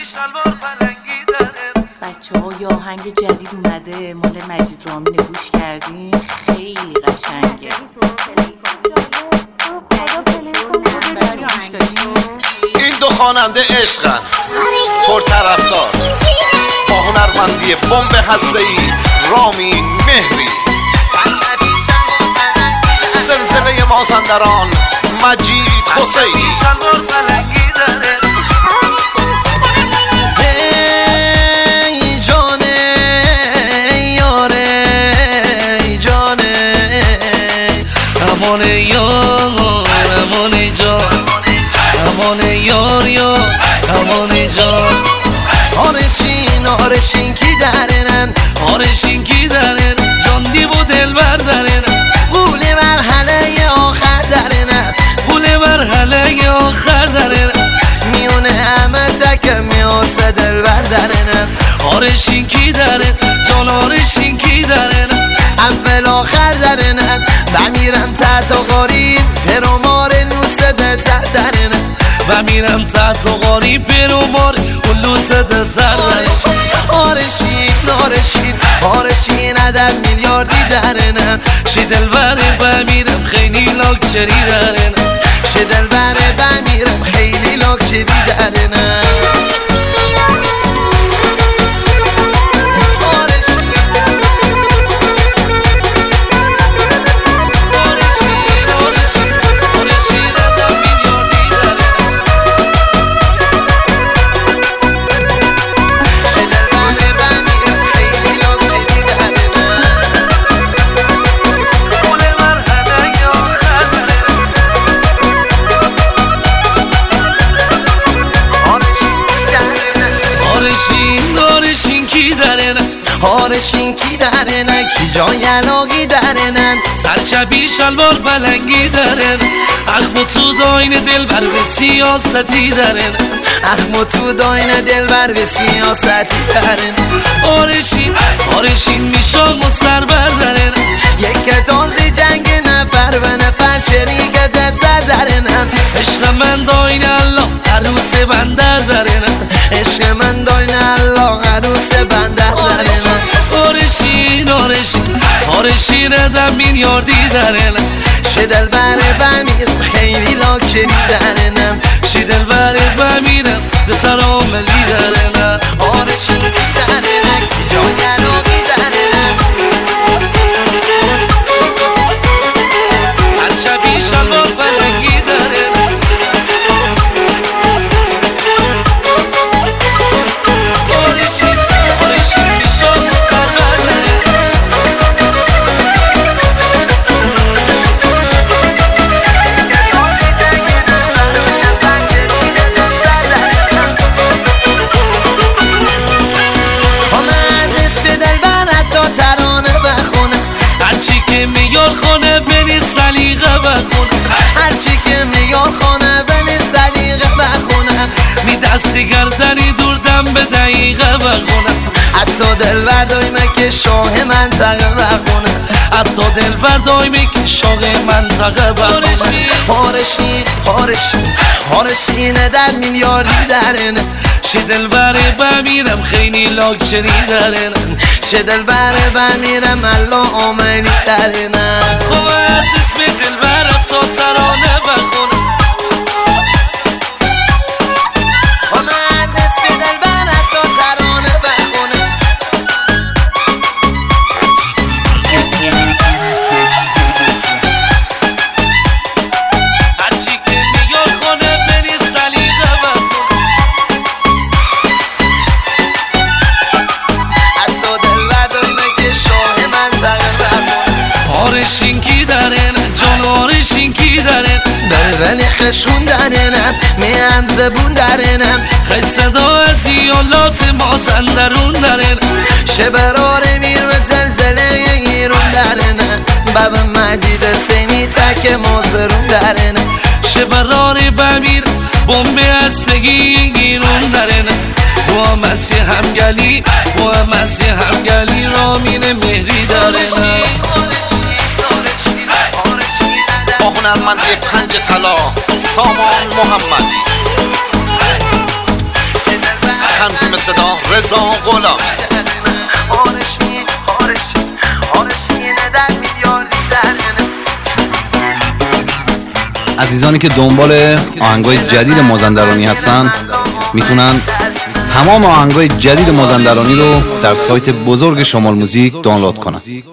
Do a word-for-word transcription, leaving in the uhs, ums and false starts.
بچه ها یه آهنگ جدید اومده مال مجید رامین، گوش کردین؟ خیلی قشنگه. این دو خواننده عشقن، پرطرفدار، با هنرمندی بمب هسته‌ای رامین مهری. سلسله مازندران مجید حسینی. ای جانه یاره ای جانه امان یار امان جان امان یار یار امان جان. آرشین آرشین کی درنن آرشین کی درن جان دیو دل بردارن قول مرحله آخر درنن قول مرحله آخر درن میونه همه تکه میاسه دل بردارن. آرشین کی درن جان آرشین کی درن اول آخر درن بمیرم تحت و غریب پرومار نوسه ده درن بمیرم تحت و غریب پرومار لوسه ده درن. آرشین آرشین آرشین ادب میلیاردی درن شی دل بره بمیرم خیلی لاکچری درن شی دل بره بمیرم خیلی لاکچری درن. آرشین کی درنن آرشین کی درنن کی جای علاقی درنن سرچبی شلوار پلنگی درن اخم تو داین دل بر به سیاستی درن اخم تو داین دل بر به سیاستی درن. آرشین آرشین میشام و سر بردرن یک تازی جنگ نفر و نفر شریکت سر درنم عشق من داین الله عروس بندر درنم عشق من داین الله عروس بندر درنم. آرشین آرشین آرشین ادم میلیاردی درنم شی دل بره بمیرم خیلی لاکچری درنم شی دل بره بمیرم ده تراملی درنم. آرشین درنم جای علاقی درنم سرچبی شلوار پلنگی درنم آرشین آرشین میشام و سر بردرنم میار خانه بنی سلیقه بخونه هرچی که میار خانه بنی سلیقه بخونه می دستی گردنی دوردم به دقیقه بخونه حتی دل بردایمه که شاه منطقه بخونه حتی دل بردایمه که شاه منطقه بخونه. آرشین آرشین آرشین در میلیاردی درنه شی دل بره بمیرم خیلی لاکچری درنم شی دل بره بمیرم الله آمنی درنم. خوب از اسم دل بره تا ترانه بخونم خوب از اسم دل بره تا ترانه بخونم هرچی که میار خونه بنی سلیقه بخونم آرشین کی درن جان آرشین کی درن بلبل خشون درنم میم زبون درنم خش صدا از ایالات مازندرون درن شبرار میر و زلزله ایرون درنم بابا مجید حسینی تک مازرون درنم شبرار بمیر بمب هستگی ایرون درنم با مسیح همگلی با مسیح همگلی رامین مهری درنم. با هنرمندی پنج طلا سامان محمدی. تنظیم صدا رضا غلام. آرشی آرشی آرشی ندن میلیاردی درنه. عزیزانی که دنبال آهنگای جدید مازندرانی هستن میتونن تمام آهنگای جدید مازندرانی رو در سایت بزرگ شمال موزیک دانلود کنن.